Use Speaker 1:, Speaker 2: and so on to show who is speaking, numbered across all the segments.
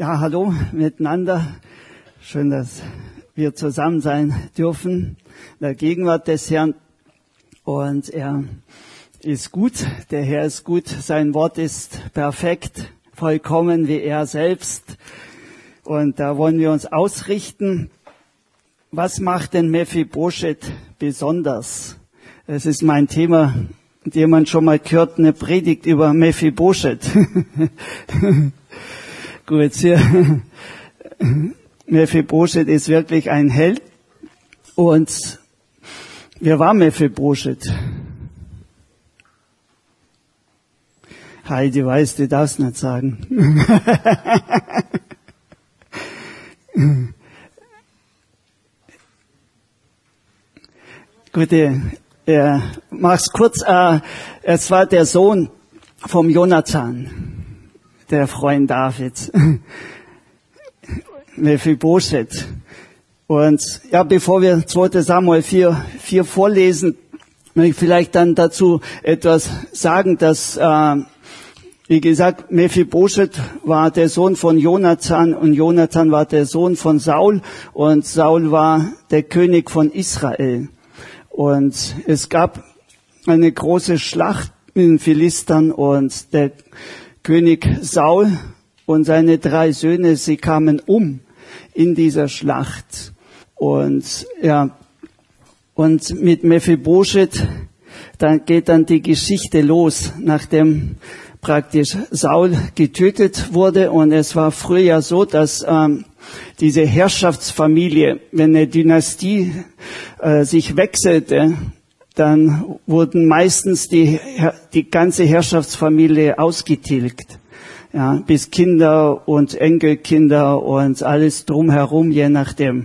Speaker 1: Ja, hallo miteinander. Schön, dass wir zusammen sein dürfen in der Gegenwart des Herrn. Und er ist gut, der Herr ist gut, sein Wort ist perfekt, vollkommen wie er selbst. Und da wollen wir uns ausrichten. Was macht denn Mephibosheth besonders? Das ist mein Thema. Hat jemand schon mal gehört, eine Predigt über Mephibosheth? Gut, Mephibosheth ist wirklich ein Held. Und wer war Mephibosheth? Heidi weiß, du darfst nicht sagen. Gut, mach's kurz. Es war der Sohn vom Jonathan, der Freund Davids, Mephibosheth. Und ja, bevor wir 2. Samuel 4 vorlesen, will ich vielleicht dann dazu etwas sagen, dass, wie gesagt, Mephibosheth war der Sohn von Jonathan und Jonathan war der Sohn von Saul und Saul war der König von Israel. Und es gab eine große Schlacht mit den Philistern und der König Saul und seine 3 Söhne, sie kamen um in dieser Schlacht. Und ja, und mit Mephibosheth, dann geht dann die Geschichte los, nachdem praktisch Saul getötet wurde. Und es war früher ja so, dass diese Herrschaftsfamilie, wenn eine Dynastie sich wechselte, dann wurden meistens die ganze Herrschaftsfamilie ausgetilgt. Ja, bis Kinder und Enkelkinder und alles drumherum, je nachdem.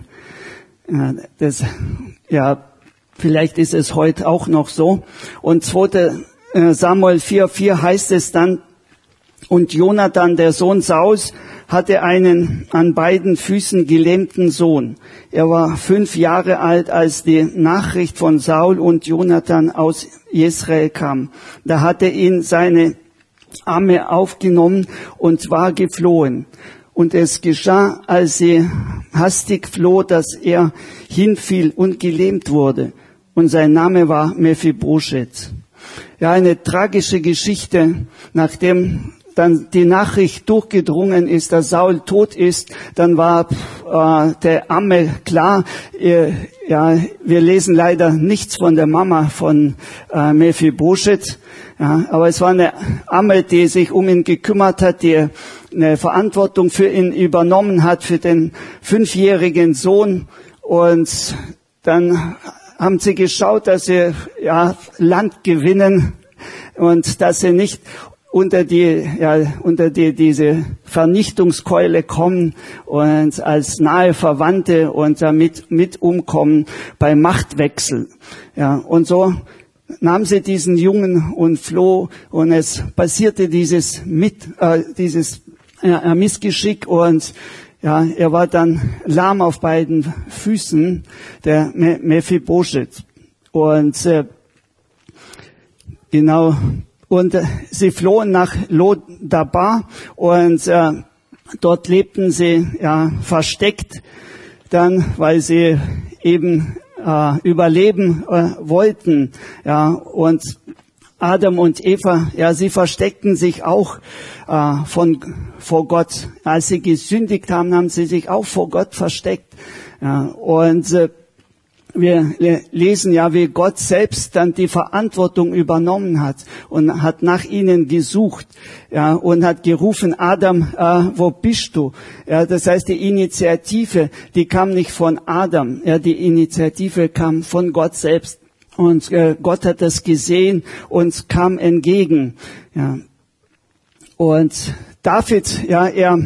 Speaker 1: Vielleicht ist es heute auch noch so. Und 2. Samuel 4 heißt es dann, und Jonathan, der Sohn Sauls, hatte einen an beiden Füßen gelähmten Sohn. Er war 5 Jahre alt, als die Nachricht von Saul und Jonathan aus Jesrael kam. Da hatte ihn seine Amme aufgenommen und war geflohen. Und es geschah, als sie hastig floh, dass er hinfiel und gelähmt wurde. Und sein Name war Mephibosheth. Ja, eine tragische Geschichte, nachdem dann die Nachricht durchgedrungen ist, dass Saul tot ist, dann war der Amme klar, wir lesen leider nichts von der Mama von Mephibosheth, ja, aber es war eine Amme, die sich um ihn gekümmert hat, die eine Verantwortung für ihn übernommen hat, für den 5-jährigen Sohn. Und dann haben sie geschaut, dass sie Land gewinnen und dass sie nicht unter diese Vernichtungskeule kommen und als nahe Verwandte und damit mit umkommen bei Machtwechsel. Ja, und so nahm sie diesen Jungen und floh und es passierte dieses Missgeschick und ja, er war dann lahm auf beiden Füßen, der Mephibosheth. Und genau. Und sie flohen nach Lodabar und dort lebten sie versteckt, dann, weil sie eben überleben wollten. Ja, und Adam und Eva, sie versteckten sich auch vor Gott. Als sie gesündigt haben, haben sie sich auch vor Gott versteckt. Ja, und wir lesen ja, wie Gott selbst dann die Verantwortung übernommen hat und hat nach ihnen gesucht, und hat gerufen, Adam, wo bist du? Ja, das heißt, die Initiative, die kam nicht von Adam, die Initiative kam von Gott selbst. Und Gott hat das gesehen und kam entgegen. Ja. Und David, er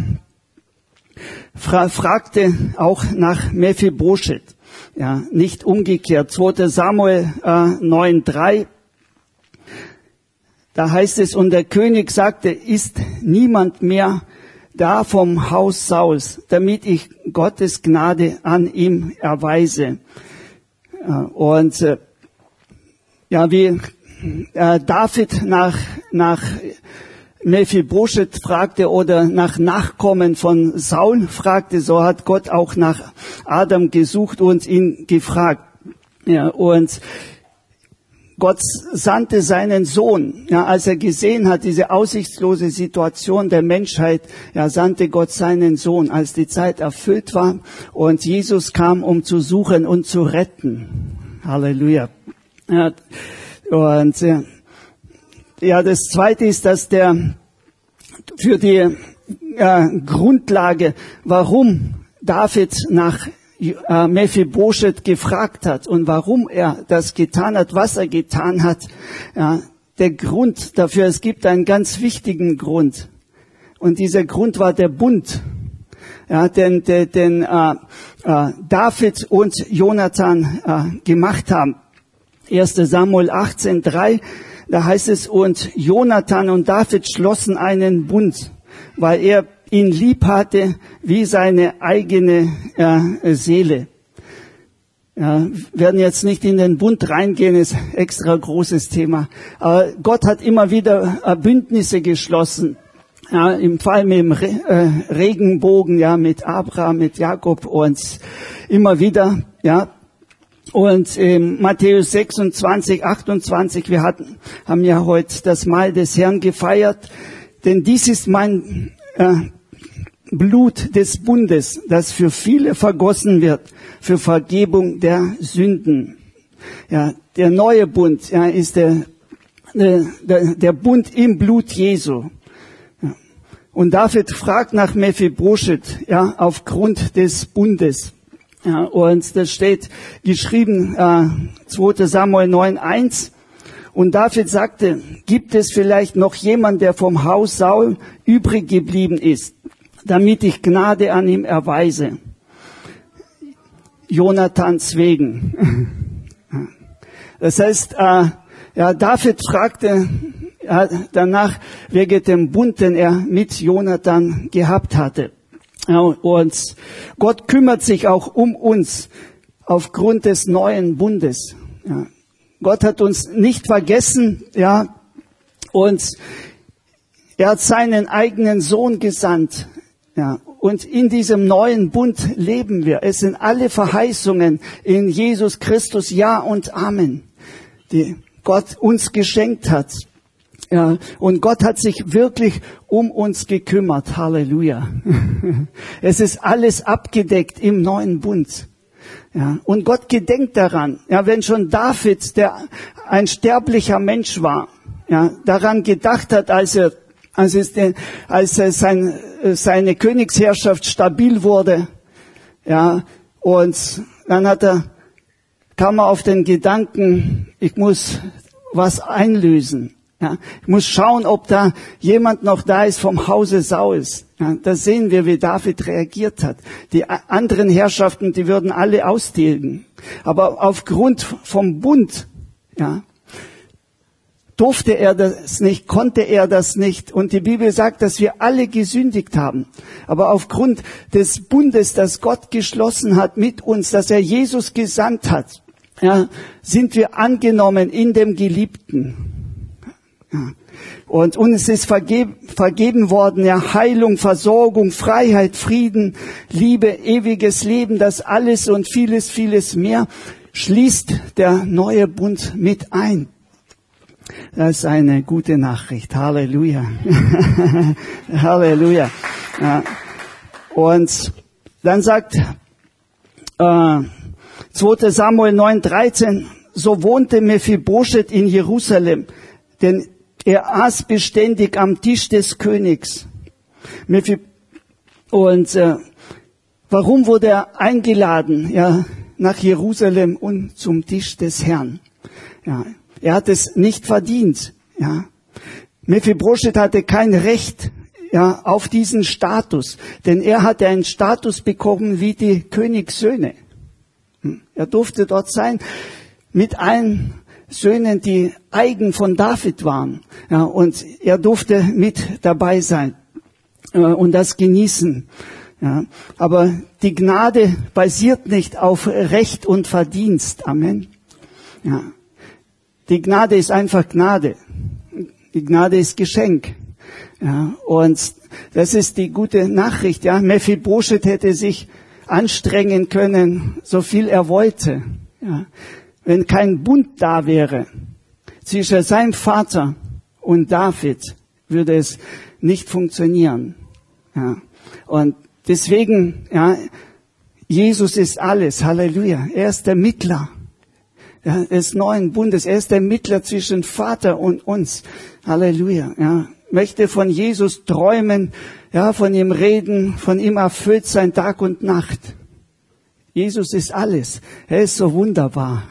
Speaker 1: fragte auch nach Mephibosheth. Ja, nicht umgekehrt. 2. Samuel 9,3. Da heißt es, und der König sagte, ist niemand mehr da vom Haus Sauls, damit ich Gottes Gnade an ihm erweise. Und wie David nach Mephibosheth fragte oder nach Nachkommen von Saul fragte, so hat Gott auch nach Adam gesucht und ihn gefragt. Ja, und Gott sandte seinen Sohn, ja, als er gesehen hat, diese aussichtslose Situation der Menschheit, ja, sandte Gott seinen Sohn, als die Zeit erfüllt war und Jesus kam, um zu suchen und zu retten. Halleluja. Ja, und ja, das Zweite ist, dass für die Grundlage, warum David nach Mephibosheth gefragt hat und warum er das getan hat, was er getan hat. Ja, der Grund dafür, es gibt einen ganz wichtigen Grund. Und dieser Grund war der Bund. Ja, den David und Jonathan gemacht haben. 1. Samuel 18,3, da heißt es, und Jonathan und David schlossen einen Bund, weil er ihn lieb hatte wie seine eigene Seele. Ja, werden jetzt nicht in den Bund reingehen, ist extra großes Thema. Aber Gott hat immer wieder Bündnisse geschlossen. Ja, im Fall mit dem Regenbogen, ja, mit Abraham, mit Jakob und immer wieder, ja. Und Matthäus 26, 28, wir haben ja heute das Mahl des Herrn gefeiert, denn dies ist mein Blut des Bundes, das für viele vergossen wird, für Vergebung der Sünden. Ja, der neue Bund, ja, ist der Bund im Blut Jesu. Ja. Und David fragt nach Mephibosheth, ja, aufgrund des Bundes. Ja, und das steht geschrieben, 2. Samuel 9,1. Und David sagte, gibt es vielleicht noch jemand, der vom Haus Saul übrig geblieben ist, damit ich Gnade an ihm erweise? Jonathans wegen. Das heißt, ja, David fragte danach wegen dem Bund, den er mit Jonathan gehabt hatte. Ja, und Gott kümmert sich auch um uns aufgrund des neuen Bundes. Ja. Gott hat uns nicht vergessen, ja, und er hat seinen eigenen Sohn gesandt, ja, und in diesem neuen Bund leben wir. Es sind alle Verheißungen in Jesus Christus, Ja und Amen, die Gott uns geschenkt hat. Ja, und Gott hat sich wirklich um uns gekümmert. Halleluja. Es ist alles abgedeckt im neuen Bund. Ja, und Gott gedenkt daran. Ja, wenn schon David, der ein sterblicher Mensch war, ja, daran gedacht hat, als seine Königsherrschaft stabil wurde, ja, und dann kam er auf den Gedanken, ich muss was einlösen. Ja, ich muss schauen, ob da jemand noch da ist vom Hause Sauls. Ja, da sehen wir, wie David reagiert hat. Die anderen Herrschaften, die würden alle austilgen. Aber aufgrund vom Bund, ja, durfte er das nicht, konnte er das nicht. Und die Bibel sagt, dass wir alle gesündigt haben. Aber aufgrund des Bundes, das Gott geschlossen hat mit uns, dass er Jesus gesandt hat, ja, sind wir angenommen in dem Geliebten. Ja. Und uns ist vergeben worden, ja, Heilung, Versorgung, Freiheit, Frieden, Liebe, ewiges Leben, das alles und vieles, vieles mehr schließt der neue Bund mit ein. Das ist eine gute Nachricht. Halleluja. Halleluja. Ja. Und dann sagt 2. Samuel 9,13, so wohnte Mephibosheth in Jerusalem, denn er aß beständig am Tisch des Königs. Und warum wurde er eingeladen? Ja, nach Jerusalem und zum Tisch des Herrn. Ja, er hat es nicht verdient. Ja, Mephibosheth hatte kein Recht, ja, auf diesen Status, denn er hatte einen Status bekommen wie die Königssöhne. Er durfte dort sein mit allen Söhnen, die eigen von David waren. Ja, und er durfte mit dabei sein und das genießen. Ja, aber die Gnade basiert nicht auf Recht und Verdienst. Amen. Ja, die Gnade ist einfach Gnade. Die Gnade ist Geschenk. Ja, und das ist die gute Nachricht. Ja, Mephibosheth hätte sich anstrengen können, so viel er wollte. Ja, wenn kein Bund da wäre zwischen seinem Vater und David, würde es nicht funktionieren. Ja, und deswegen, ja, Jesus ist alles. Halleluja. Er ist der Mittler des neuen Bundes. Er ist der Mittler zwischen Vater und uns. Halleluja. Ja, möchte von Jesus träumen, ja, von ihm reden, von ihm erfüllt sein Tag und Nacht. Jesus ist alles. Er ist so wunderbar.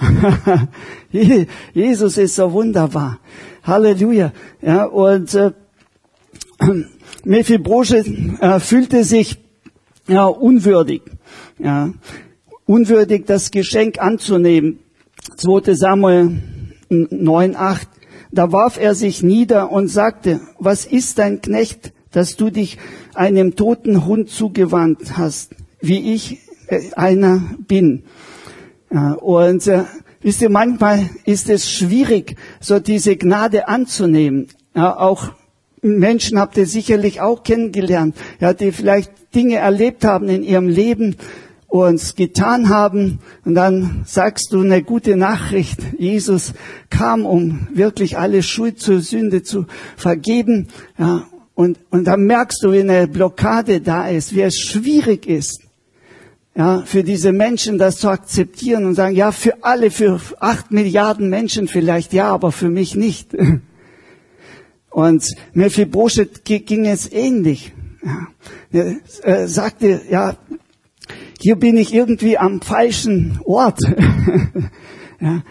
Speaker 1: Jesus ist so wunderbar. Halleluja. Ja, und Mephibosheth fühlte sich unwürdig. Ja, unwürdig, das Geschenk anzunehmen. 2. Samuel 9,8. Da warf er sich nieder und sagte, was ist dein Knecht, dass du dich einem toten Hund zugewandt hast, wie ich einer bin. Ja, und wisst ihr, manchmal ist es schwierig, so diese Gnade anzunehmen. Ja, auch Menschen habt ihr sicherlich auch kennengelernt, ja, die vielleicht Dinge erlebt haben in ihrem Leben und getan haben. Und dann sagst du eine gute Nachricht. Jesus kam, um wirklich alle Schuld zur Sünde zu vergeben. Ja, und dann merkst du, wie eine Blockade da ist, wie es schwierig ist, ja, für diese Menschen das zu akzeptieren und sagen, ja, für alle, für 8 Milliarden Menschen vielleicht, ja, aber für mich nicht. Und Mephibosheth ging es ähnlich. Ja, er sagte, ja, hier bin ich irgendwie am falschen Ort. Ja.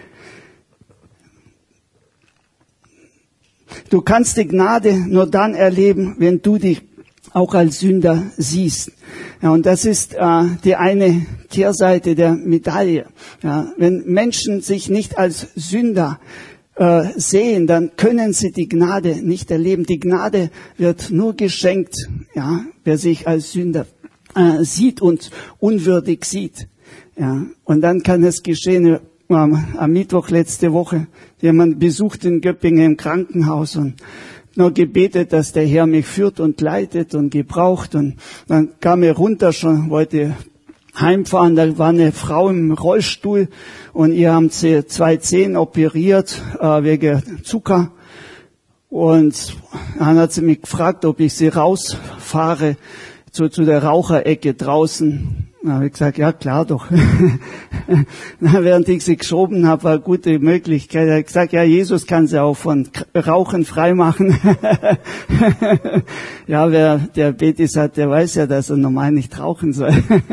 Speaker 1: Du kannst die Gnade nur dann erleben, wenn du dich auch als Sünder siehst. Ja, und das ist die eine Kehrseite der Medaille. Ja, wenn Menschen sich nicht als Sünder sehen, dann können sie die Gnade nicht erleben. Die Gnade wird nur geschenkt, ja, wer sich als Sünder sieht und unwürdig sieht. Ja, und dann kann es geschehen. Am Mittwoch letzte Woche jemand besucht in Göppingen im Krankenhaus und nur gebetet, dass der Herr mich führt und leitet und gebraucht. Und dann kam er runter schon, wollte heimfahren. Da war eine Frau im Rollstuhl und ihr haben sie 2 Zehen operiert wegen Zucker. Und dann hat sie mich gefragt, ob ich sie rausfahre zu der Raucherecke draußen. Da habe ich gesagt, ja klar doch. Während ich sie geschoben habe, war eine gute Möglichkeit. Er hat gesagt, ja, Jesus kann sie auch von Rauchen freimachen. Ja, wer Diabetes hat, der weiß ja, dass er normal nicht rauchen soll.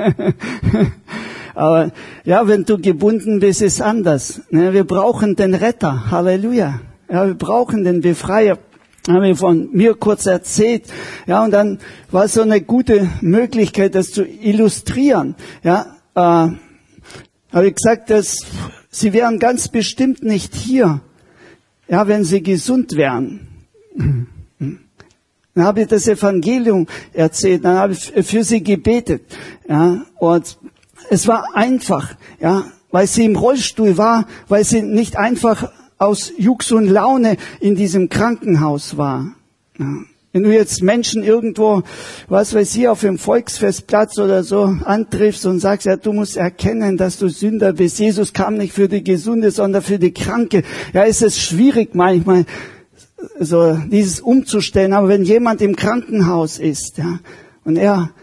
Speaker 1: Aber ja, wenn du gebunden bist, ist anders. Wir brauchen den Retter. Halleluja. Ja, wir brauchen den Befreier. Habe ich von mir kurz erzählt, ja, und dann war so eine gute Möglichkeit, das zu illustrieren, ja, habe ich gesagt, dass sie wären ganz bestimmt nicht hier, ja, wenn sie gesund wären. Dann habe ich das Evangelium erzählt, dann habe ich für sie gebetet, ja, und es war einfach, ja, weil sie im Rollstuhl war, weil sie nicht einfach aus Jux und Laune in diesem Krankenhaus war. Ja. Wenn du jetzt Menschen irgendwo, was weiß ich, auf dem Volksfestplatz oder so antriffst und sagst, ja, du musst erkennen, dass du Sünder bist. Jesus kam nicht für die Gesunde, sondern für die Kranke. Ja, ist es schwierig manchmal, so dieses umzustellen. Aber wenn jemand im Krankenhaus ist, ja, und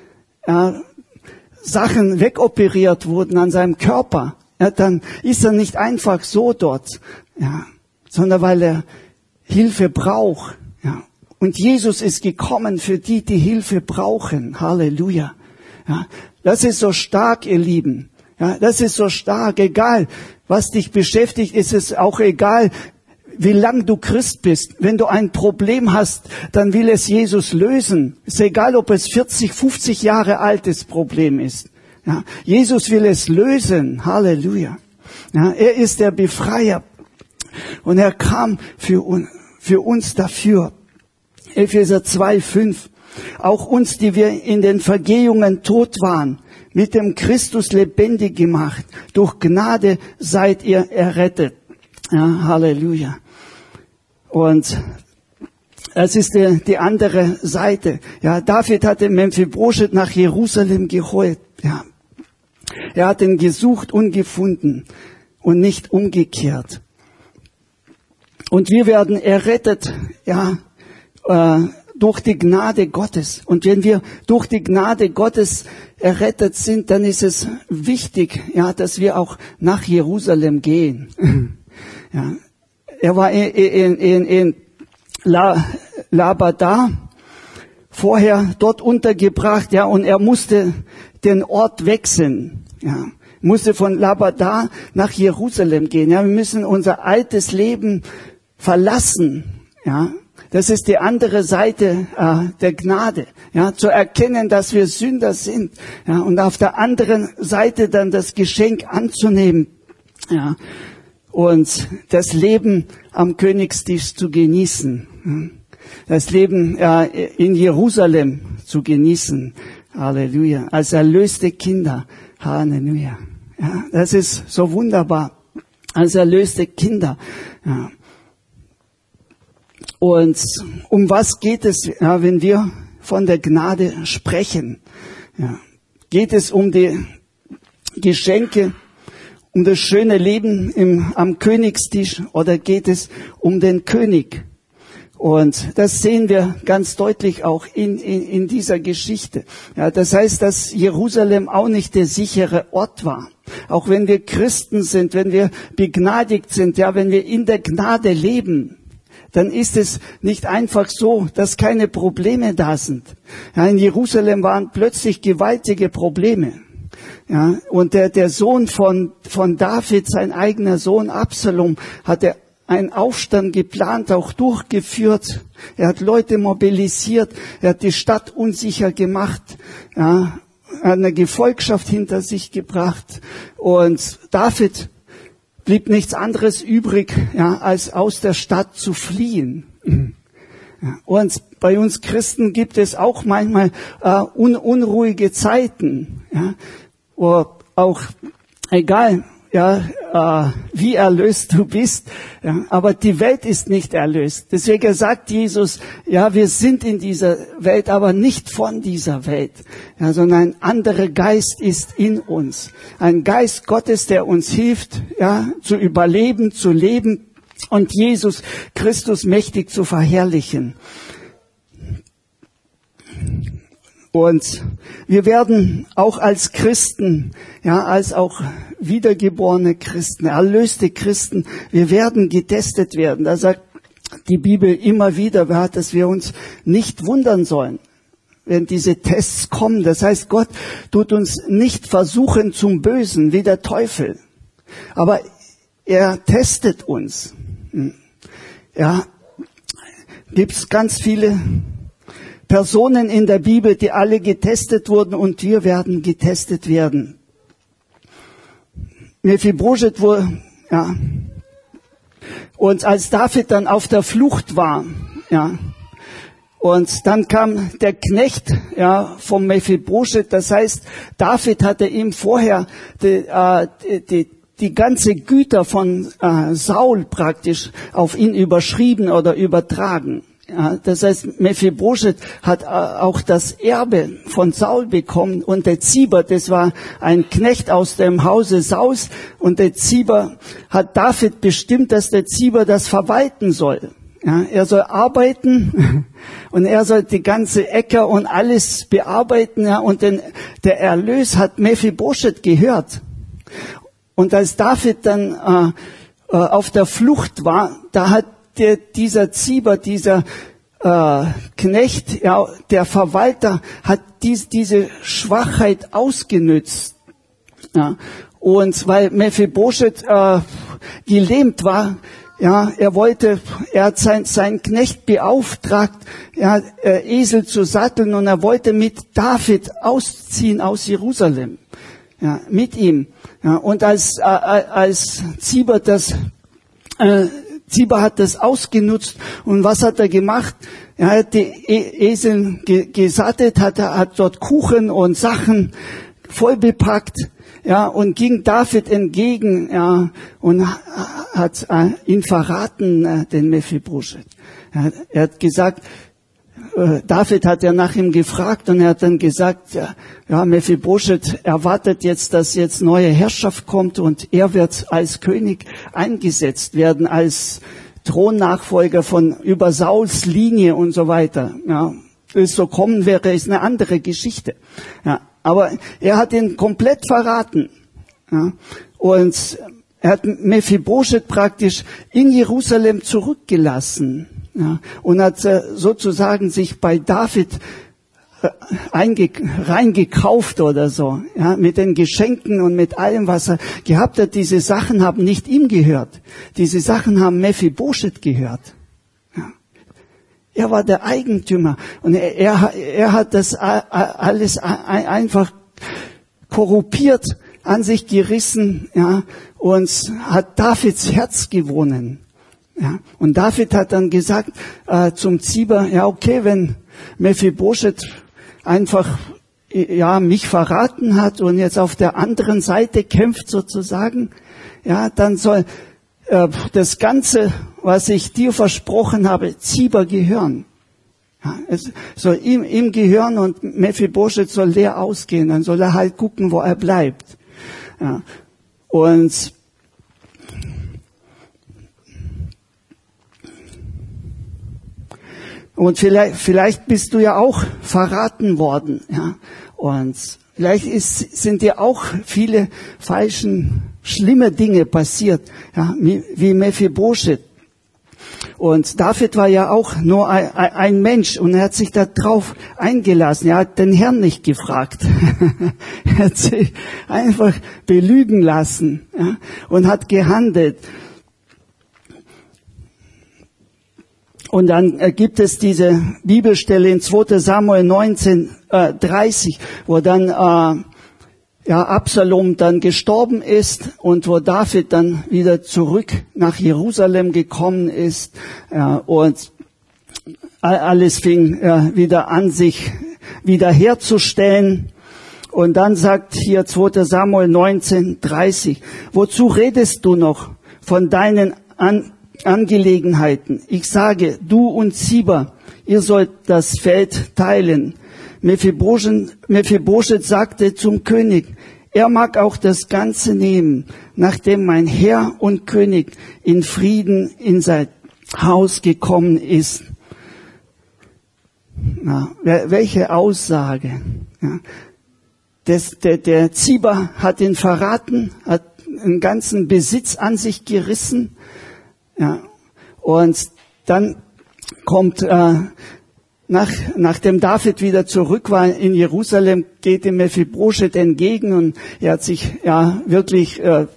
Speaker 1: Sachen wegoperiert wurden an seinem Körper, ja, dann ist er nicht einfach so dort, ja, sondern weil er Hilfe braucht. Ja. Und Jesus ist gekommen für die Hilfe brauchen. Halleluja. Ja. Das ist so stark, ihr Lieben. Ja, das ist so stark. Egal, was dich beschäftigt, ist es auch egal, wie lang du Christ bist. Wenn du ein Problem hast, dann will es Jesus lösen. Ist egal, ob es 40, 50 Jahre altes Problem ist. Ja. Jesus will es lösen. Halleluja. Ja, er ist der Befreier. Und er kam für uns dafür. Epheser 2,5. Auch uns, die wir in den Vergehungen tot waren, mit dem Christus lebendig gemacht. Durch Gnade seid ihr errettet. Ja, Halleluja. Und Das ist die andere Seite. Ja, David hatte Mephibosheth nach Jerusalem geholt. Ja, er hat ihn gesucht und gefunden und nicht umgekehrt. Und wir werden errettet, ja, durch die Gnade Gottes. Und wenn wir durch die Gnade Gottes errettet sind, dann ist es wichtig, ja, dass wir auch nach Jerusalem gehen. Ja, er war in Labada vorher dort untergebracht, ja, und er musste den Ort wechseln, ja, musste von Labada nach Jerusalem gehen. Ja, wir müssen unser altes Leben verlassen, ja. Das ist die andere Seite der Gnade, ja, zu erkennen, dass wir Sünder sind, ja, und auf der anderen Seite dann das Geschenk anzunehmen, ja, und das Leben am Königstisch zu genießen, ja, das Leben in Jerusalem zu genießen, Halleluja, als erlöste Kinder, Halleluja, ja, das ist so wunderbar, als erlöste Kinder, ja. Und um was geht es, ja, wenn wir von der Gnade sprechen? Ja, geht es um die Geschenke, um das schöne Leben am Königstisch oder geht es um den König? Und das sehen wir ganz deutlich auch in dieser Geschichte. Ja, das heißt, dass Jerusalem auch nicht der sichere Ort war. Auch wenn wir Christen sind, wenn wir begnadigt sind, ja, wenn wir in der Gnade leben, dann ist es nicht einfach so, dass keine Probleme da sind. Ja, in Jerusalem waren plötzlich gewaltige Probleme. Ja, und der Sohn von David, sein eigener Sohn Absalom, hatte einen Aufstand geplant, auch durchgeführt. Er hat Leute mobilisiert, er hat die Stadt unsicher gemacht, ja, er hat eine Gefolgschaft hinter sich gebracht. Und David blieb nichts anderes übrig, ja, als aus der Stadt zu fliehen. Ja, und bei uns Christen gibt es auch manchmal unruhige Zeiten, ja, wo auch egal, ja, wie erlöst du bist, ja, aber die Welt ist nicht erlöst. Deswegen sagt Jesus, ja, wir sind in dieser Welt, aber nicht von dieser Welt, ja, sondern ein anderer Geist ist in uns. Ein Geist Gottes, der uns hilft, ja, zu überleben, zu leben und Jesus Christus mächtig zu verherrlichen. Und wir werden auch als Christen, ja, als auch wiedergeborene Christen, erlöste Christen, wir werden getestet werden. Da sagt die Bibel immer wieder, dass wir uns nicht wundern sollen, wenn diese Tests kommen. Das heißt, Gott tut uns nicht versuchen zum Bösen, wie der Teufel. Aber er testet uns. Ja, gibt's ganz viele Personen in der Bibel, die alle getestet wurden und wir werden getestet werden. Mephibosheth wurde, ja, und als David dann auf der Flucht war, ja, und dann kam der Knecht, ja, vom Mephibosheth, das heißt, David hatte ihm vorher die ganze Güter von Saul praktisch auf ihn überschrieben oder übertragen. Ja, das heißt, Mephibosheth hat auch das Erbe von Saul bekommen und der Ziba, das war ein Knecht aus dem Hause Sauls und der Ziba hat David bestimmt, dass der Ziba das verwalten soll. Ja, er soll arbeiten und er soll die ganze Äcker und alles bearbeiten, ja, und der Erlös hat Mephibosheth gehört. Und als David dann auf der Flucht war, da hat dieser Ziba, dieser Knecht, ja, der Verwalter, hat diese Schwachheit ausgenützt. Ja. Und weil Mephibosheth gelähmt war, ja, er hat seinen Knecht beauftragt, ja, Esel zu satteln und er wollte mit David ausziehen aus Jerusalem. Ja, mit ihm. Ja, und als Ziba Ziba hat das ausgenutzt und was hat er gemacht? Er hat die Esel gesattelt, hat dort Kuchen und Sachen voll bepackt, ja, und ging David entgegen, ja, und hat ihn verraten, den Mephibosheth. Er hat gesagt, David hat ja nach ihm gefragt und er hat dann gesagt, ja, Mephibosheth erwartet jetzt, dass jetzt neue Herrschaft kommt und er wird als König eingesetzt werden, als Thronnachfolger von über Sauls Linie und so weiter. Ja, wenn es so kommen wäre, ist eine andere Geschichte. Ja, aber er hat ihn komplett verraten. Ja, und er hat Mephibosheth praktisch in Jerusalem zurückgelassen. Ja, und hat sozusagen sich bei David reingekauft oder so, ja, mit den Geschenken und mit allem, was er gehabt hat. Diese Sachen haben nicht ihm gehört. Diese Sachen haben Mephibosheth gehört. Ja. Er war der Eigentümer und er hat das alles einfach korruptiert, an sich gerissen, ja, und hat Davids Herz gewonnen. Ja, und David hat dann gesagt zum Ziba, ja okay, wenn Mephibosheth einfach mich verraten hat und jetzt auf der anderen Seite kämpft sozusagen, ja, dann soll das Ganze, was ich dir versprochen habe, Ziba gehören. Ja, es soll ihm gehören und Mephibosheth soll leer ausgehen, dann soll er halt gucken, wo er bleibt. Ja, Und vielleicht bist du ja auch verraten worden, ja. Und vielleicht sind dir auch viele schlimme Dinge passiert, ja, wie Mephibosheth. Und David war ja auch nur ein Mensch und er hat sich da drauf eingelassen. Er hat den Herrn nicht gefragt. Er hat sich einfach belügen lassen, ja, und hat gehandelt. Und dann gibt es diese Bibelstelle in 2. Samuel 19:30, wo dann Absalom dann gestorben ist und wo David dann wieder zurück nach Jerusalem gekommen ist, und alles fing wieder an, sich wiederherzustellen. Und dann sagt hier 2. Samuel 19:30, wozu redest du noch von deinen Angelegenheiten? Ich sage, du und Ziba, ihr sollt das Feld teilen. Mephibosheth sagte zum König, er mag auch das Ganze nehmen, nachdem mein Herr und König in Frieden in sein Haus gekommen ist. Na, welche Aussage? Ja. Der Ziba hat ihn verraten, hat den ganzen Besitz an sich gerissen. Ja, und dann kommt, nachdem David wieder zurück war in Jerusalem, geht ihm Mephibosheth entgegen und er hat sich wirklich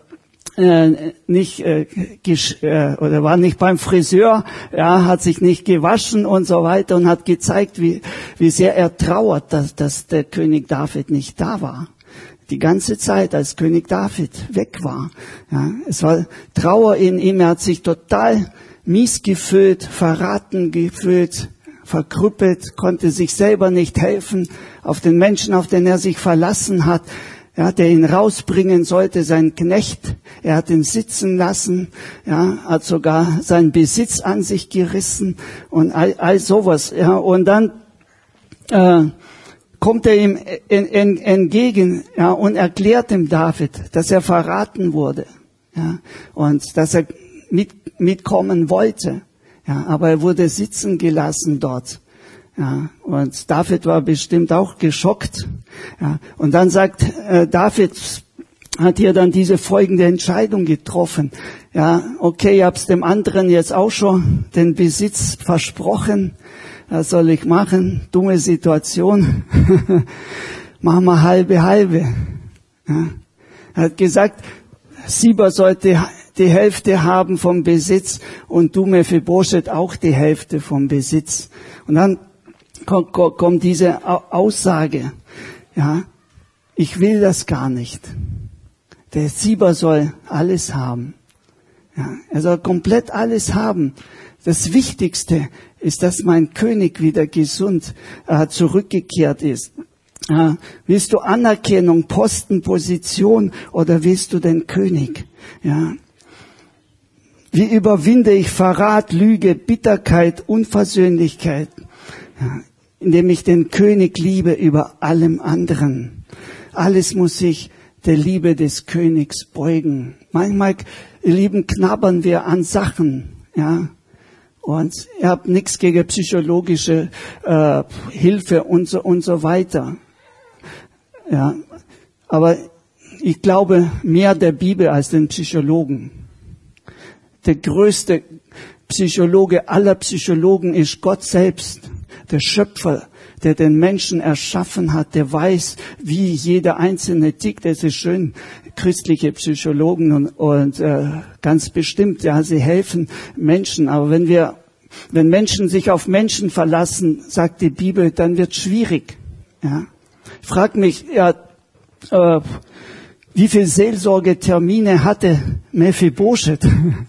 Speaker 1: war nicht beim Friseur, hat sich nicht gewaschen und so weiter und hat gezeigt, wie sehr er trauert, dass der König David nicht da war. Die ganze Zeit, als König David weg war. Ja, es war Trauer in ihm. Er hat sich total mies gefühlt, verraten gefühlt, verkrüppelt, konnte sich selber nicht helfen. Auf den Menschen, auf den er sich verlassen hat, der ihn rausbringen sollte, sein Knecht. Er hat ihn sitzen lassen, hat sogar seinen Besitz an sich gerissen und all sowas. Ja, und dann kommt er ihm entgegen, und erklärt dem David, dass er verraten wurde, und dass er mitkommen wollte, aber er wurde sitzen gelassen dort, und David war bestimmt auch geschockt, und dann sagt David, hat hier dann diese folgende Entscheidung getroffen, okay, ich hab's dem anderen jetzt auch schon den Besitz versprochen. Was soll ich machen? Dumme Situation. Machen wir halbe. Ja. Er hat gesagt, Ziba sollte die Hälfte haben vom Besitz und du, Mephibosheth, auch die Hälfte vom Besitz. Und dann kommt diese Aussage, ich will das gar nicht. Der Ziba soll alles haben. Er soll komplett alles haben. Das Wichtigste ist, dass mein König wieder gesund zurückgekehrt ist. Willst du Anerkennung, Posten, Position oder willst du den König? Wie überwinde ich Verrat, Lüge, Bitterkeit, Unversöhnlichkeit? Ja, indem ich den König liebe über allem anderen. Alles muss sich der Liebe des Königs beugen. Manchmal, ihr Lieben, knabbern wir an Sachen, ja. Und ihr habt nichts gegen psychologische Hilfe und so weiter. Ja, aber ich glaube mehr der Bibel als den Psychologen. Der größte Psychologe aller Psychologen ist Gott selbst, der Schöpfer, der den Menschen erschaffen hat, der weiß, wie jeder Einzelne tickt. Es ist schön, christliche Psychologen und ganz bestimmt, ja, sie helfen Menschen. Aber wenn Menschen sich auf Menschen verlassen, sagt die Bibel, dann wird es schwierig. Ja. Ich frage mich, ja, wie viele Seelsorgetermine hatte Mephibosheth?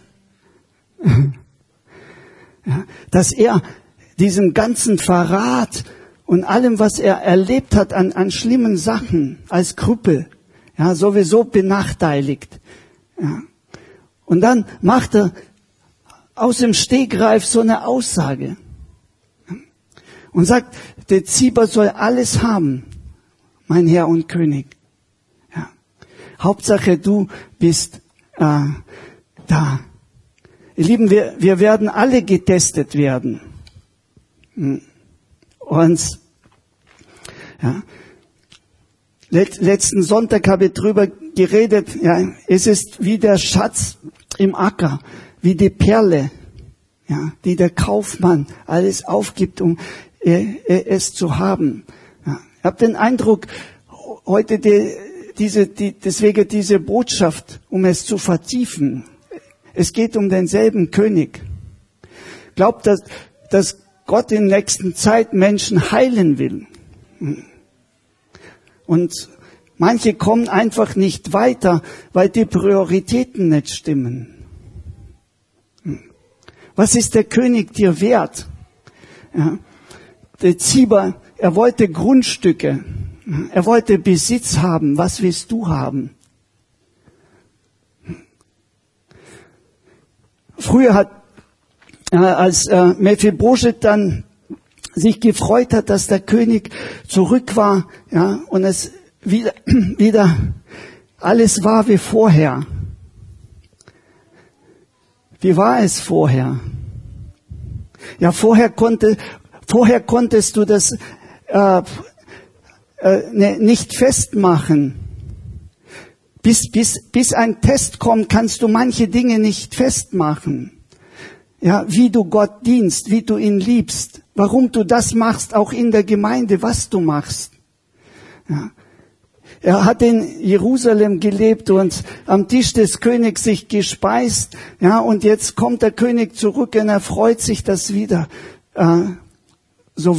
Speaker 1: Ja, dass er diesen ganzen Verrat und allem, was er erlebt hat an schlimmen Sachen als Krüppel, ja, sowieso benachteiligt. Ja. Und dann macht er aus dem Stegreif so eine Aussage und sagt, der Ziba soll alles haben, mein Herr und König. Ja. Hauptsache, du bist da. Ihr Lieben, wir werden alle getestet werden. Und ja, letzten Sonntag habe ich drüber geredet, ja, es ist wie der Schatz im Acker, wie die Perle, ja, die der Kaufmann alles aufgibt, um es zu haben. Ja, ich habe den Eindruck, heute deswegen diese Botschaft, um es zu vertiefen. Es geht um denselben König. Glaubt, dass Gott in der nächsten Zeit Menschen heilen will. Und manche kommen einfach nicht weiter, weil die Prioritäten nicht stimmen. Was ist der König dir wert? Ja. Der Ziba, er wollte Grundstücke. Er wollte Besitz haben. Was willst du haben? Früher als Mephibosheth dann sich gefreut hat, dass der König zurück war, ja, und es wieder alles war wie vorher. Wie war es vorher? Ja, vorher konntest du das nicht festmachen. Bis ein Test kommt, kannst du manche Dinge nicht festmachen. Ja, wie du Gott dienst, wie du ihn liebst, warum du das machst, auch in der Gemeinde, was du machst. Ja. Er hat in Jerusalem gelebt und am Tisch des Königs sich gespeist. Ja, und jetzt kommt der König zurück und er freut sich, dass wieder so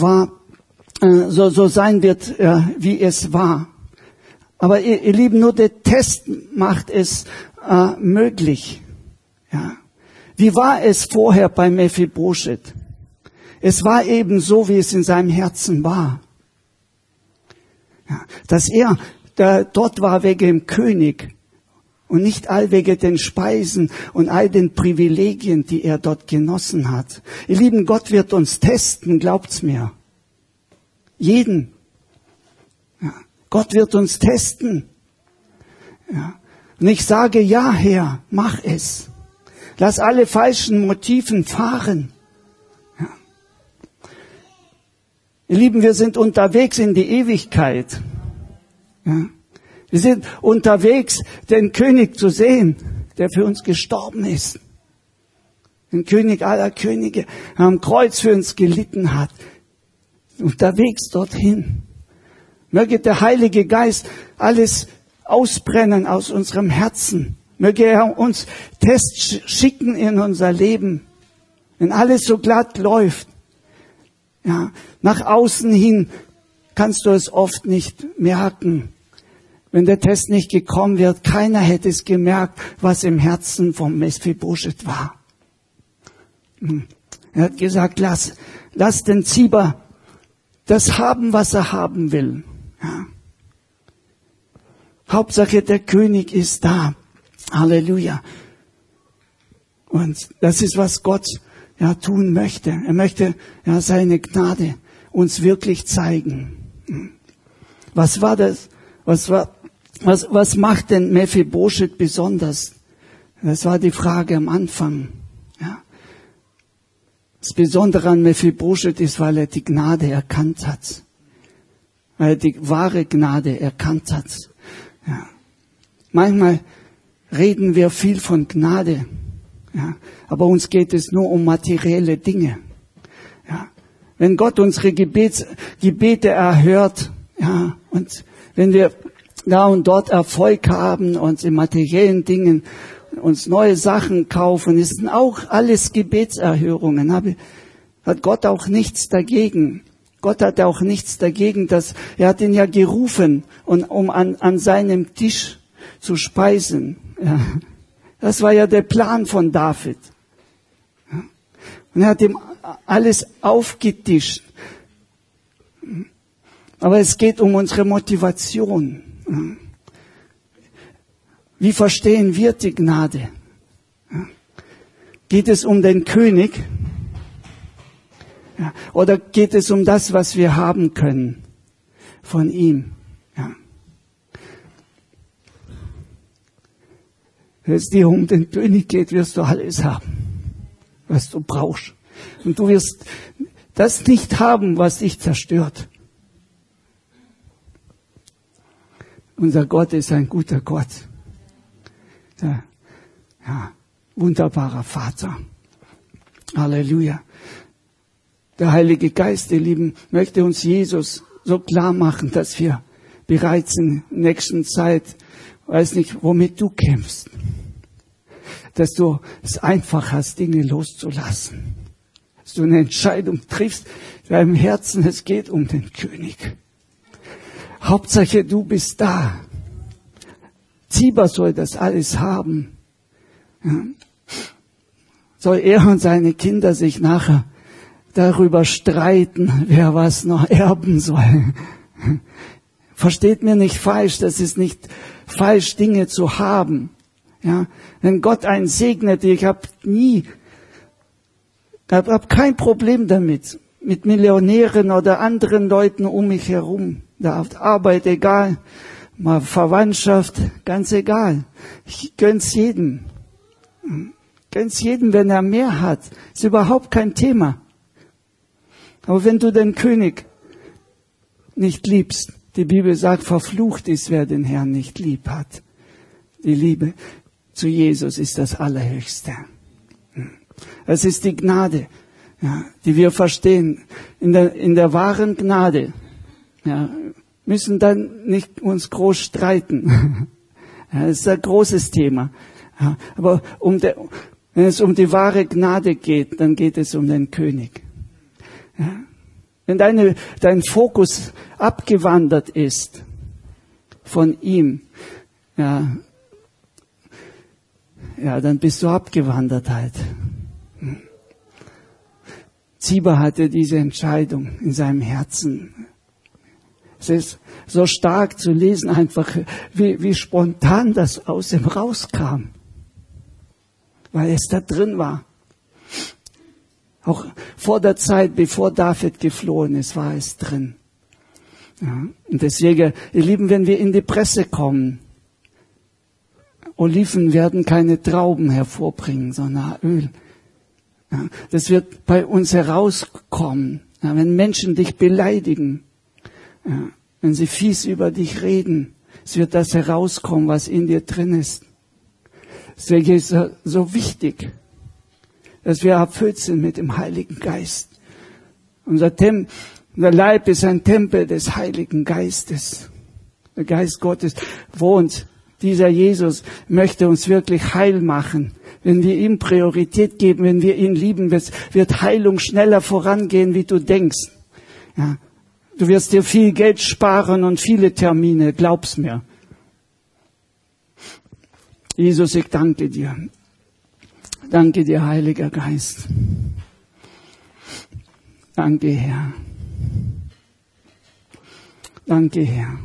Speaker 1: sein wird, wie es war. Aber ihr Lieben, nur der Test macht es möglich. Ja. Wie war es vorher bei Mephibosheth? Es war eben so, wie es in seinem Herzen war. Ja, dass er dort war wegen dem König und nicht all wegen den Speisen und all den Privilegien, die er dort genossen hat. Ihr Lieben, Gott wird uns testen, glaubt's mir. Jeden. Ja, Gott wird uns testen. Ja. Und ich sage, ja, Herr, mach es. Lass alle falschen Motiven fahren. Ja. Ihr Lieben, wir sind unterwegs in die Ewigkeit. Ja. Wir sind unterwegs, den König zu sehen, der für uns gestorben ist. Den König aller Könige, der am Kreuz für uns gelitten hat. Unterwegs dorthin. Möge der Heilige Geist alles ausbrennen aus unserem Herzen. Möge er uns Tests schicken in unser Leben. Wenn alles so glatt läuft. Ja, nach außen hin kannst du es oft nicht merken. Wenn der Test nicht gekommen wird, keiner hätte es gemerkt, was im Herzen von Mephibosheth war. Er hat gesagt, lass den Ziba das haben, was er haben will. Ja. Hauptsache, der König ist da. Halleluja. Und das ist, was Gott tun möchte. Er möchte seine Gnade uns wirklich zeigen. Was war das? Was macht denn Mephibosheth besonders? Das war die Frage am Anfang. Ja. Das Besondere an Mephibosheth ist, weil er die Gnade erkannt hat. Weil er die wahre Gnade erkannt hat. Ja. Manchmal reden wir viel von Gnade. Ja. Aber uns geht es nur um materielle Dinge. Ja. Wenn Gott unsere Gebete erhört, und wenn wir da und dort Erfolg haben und in materiellen Dingen uns neue Sachen kaufen, ist auch alles Gebetserhörungen. Hat Gott auch nichts dagegen. Gott hat auch nichts dagegen, er hat ihn ja gerufen, um an seinem Tisch zu speisen. Ja. Das war ja der Plan von David. Ja. Und er hat ihm alles aufgetischt. Aber es geht um unsere Motivation. Wie verstehen wir die Gnade? Geht es um den König? Oder geht es um das, was wir haben können von ihm? Wenn es dir um den König geht, wirst du alles haben, was du brauchst. Und du wirst das nicht haben, was dich zerstört. Unser Gott ist ein guter Gott. Wunderbarer Vater. Halleluja. Der Heilige Geist, ihr Lieben, möchte uns Jesus so klar machen, dass wir bereits in der nächsten Zeit, weiß nicht, womit du kämpfst, dass du es einfach hast, Dinge loszulassen. Dass du eine Entscheidung triffst, in deinem Herzen, es geht um den König. Hauptsache, du bist da. Ziba soll das alles haben. Ja. Soll er und seine Kinder sich nachher darüber streiten, wer was noch erben soll. Versteht mir nicht falsch, das ist nicht falsch, Dinge zu haben. Ja, wenn Gott einen segnet, ich habe kein Problem damit, mit Millionären oder anderen Leuten um mich herum. Da auf Arbeit, egal, mal Verwandtschaft, ganz egal. Ich gönn's jedem. Gönn's jedem, wenn er mehr hat. Ist überhaupt kein Thema. Aber wenn du den König nicht liebst, die Bibel sagt, verflucht ist, wer den Herrn nicht lieb hat. Die Liebe zu Jesus ist das Allerhöchste. Es ist die Gnade, die wir verstehen. In der wahren Gnade, müssen dann nicht uns groß streiten. Das ist ein großes Thema. Aber wenn es um die wahre Gnade geht, dann geht es um den König. Wenn dein Fokus abgewandert ist von ihm, dann bist du abgewandert halt. Ziba hatte diese Entscheidung in seinem Herzen. Es ist so stark zu lesen, einfach wie spontan das aus ihm rauskam, weil es da drin war. Auch vor der Zeit, bevor David geflohen ist, war es drin. Ja, und deswegen, ihr Lieben, wenn wir in die Presse kommen, Oliven werden keine Trauben hervorbringen, sondern Öl. Ja, das wird bei uns herauskommen. Ja, wenn Menschen dich beleidigen, wenn sie fies über dich reden, es wird das herauskommen, was in dir drin ist. Deswegen ist es so wichtig, dass wir erfüllt sind mit dem Heiligen Geist. Unser Leib ist ein Tempel des Heiligen Geistes. Der Geist Gottes wohnt. Dieser Jesus möchte uns wirklich heil machen. Wenn wir ihm Priorität geben, wenn wir ihn lieben, wird Heilung schneller vorangehen, wie du denkst. Ja. Du wirst dir viel Geld sparen und viele Termine, glaub's mir. Jesus, ich danke dir. Danke dir, Heiliger Geist. Danke, Herr. Danke, Herr.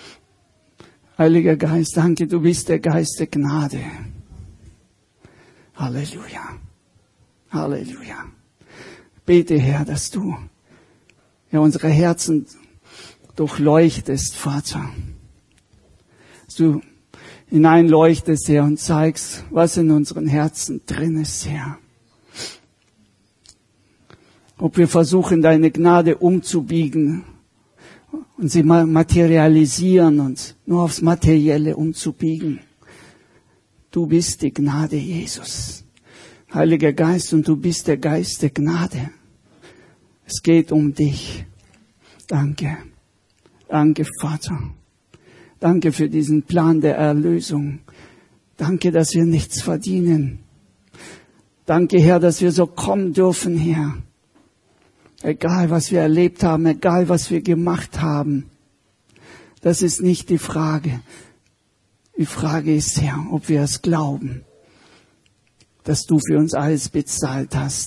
Speaker 1: Heiliger Geist, danke, du bist der Geist der Gnade. Halleluja. Halleluja. Bete, Herr, dass du unsere Herzen durchleuchtest, Vater. Dass du hineinleuchtest, Herr, und zeigst, was in unseren Herzen drin ist, Herr. Ob wir versuchen, deine Gnade umzubiegen und sie materialisieren und nur aufs Materielle umzubiegen. Du bist die Gnade, Jesus. Heiliger Geist, und du bist der Geist der Gnade. Es geht um dich. Danke. Danke, Vater. Danke für diesen Plan der Erlösung. Danke, dass wir nichts verdienen. Danke, Herr, dass wir so kommen dürfen, Herr. Egal, was wir erlebt haben, egal, was wir gemacht haben. Das ist nicht die Frage. Die Frage ist, Herr, ob wir es glauben, dass du für uns alles bezahlt hast.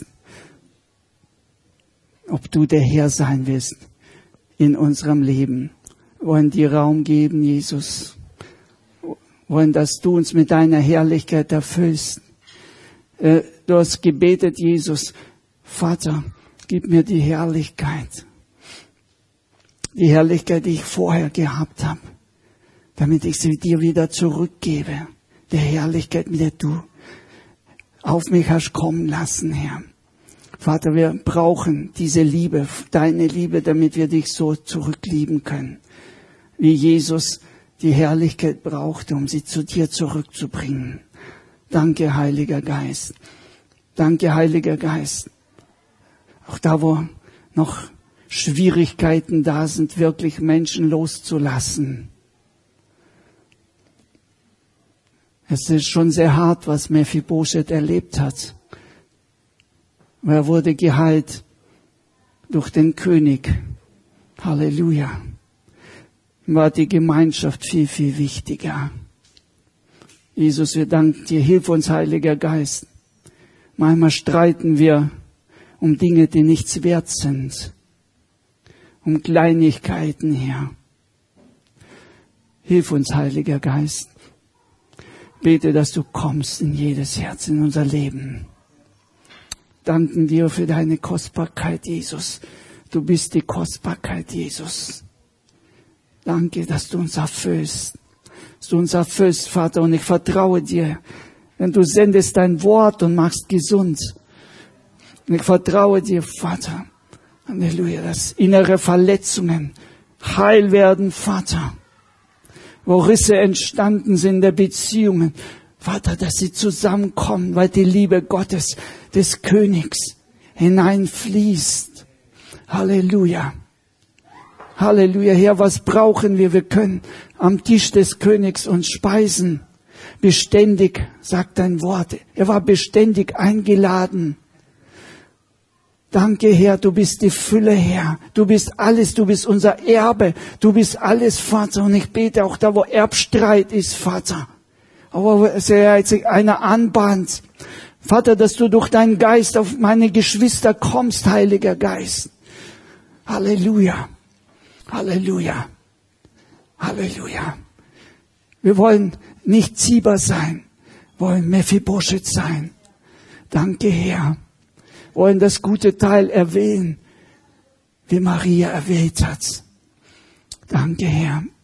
Speaker 1: Ob du der Herr sein wirst in unserem Leben. Wir wollen dir Raum geben, Jesus. Wir wollen, dass du uns mit deiner Herrlichkeit erfüllst. Du hast gebetet, Jesus, Vater, gib mir die Herrlichkeit. Die Herrlichkeit, die ich vorher gehabt habe, damit ich sie dir wieder zurückgebe. Die Herrlichkeit, mit der du auf mich hast kommen lassen, Herr. Vater, wir brauchen diese Liebe, deine Liebe, damit wir dich so zurücklieben können. Wie Jesus die Herrlichkeit brauchte, um sie zu dir zurückzubringen. Danke, Heiliger Geist. Danke, Heiliger Geist. Auch da, wo noch Schwierigkeiten da sind, wirklich Menschen loszulassen. Es ist schon sehr hart, was Mephibosheth erlebt hat. Er wurde geheilt durch den König. Halleluja. War die Gemeinschaft viel, viel wichtiger. Jesus, wir danken dir. Hilf uns, Heiliger Geist. Manchmal streiten wir um Dinge, die nichts wert sind. Um Kleinigkeiten, Herr. Hilf uns, Heiliger Geist. Bete, dass du kommst in jedes Herz, in unser Leben. Danken dir für deine Kostbarkeit, Jesus. Du bist die Kostbarkeit, Jesus. Danke, dass du uns erfüllst. Dass du uns erfüllst, Vater, und ich vertraue dir. Denn du sendest dein Wort und machst gesund. Und ich vertraue dir, Vater. Halleluja, dass innere Verletzungen heil werden, Vater. Wo Risse entstanden sind der Beziehungen. Vater, dass sie zusammenkommen, weil die Liebe Gottes, des Königs, hineinfließt. Halleluja. Halleluja, Herr, was brauchen wir? Wir können am Tisch des Königs uns speisen. Beständig, sagt dein Wort. Er war beständig eingeladen. Danke, Herr, du bist die Fülle, Herr. Du bist alles, du bist unser Erbe. Du bist alles, Vater. Und ich bete auch da, wo Erbstreit ist, Vater. Aber wo es einer anbahnt. Vater, dass du durch deinen Geist auf meine Geschwister kommst, Heiliger Geist. Halleluja. Halleluja. Halleluja. Wir wollen nicht Ziba sein, wollen Mephibosheth sein. Danke, Herr. Wollen das gute Teil erwählen, wie Maria erwählt hat. Danke, Herr.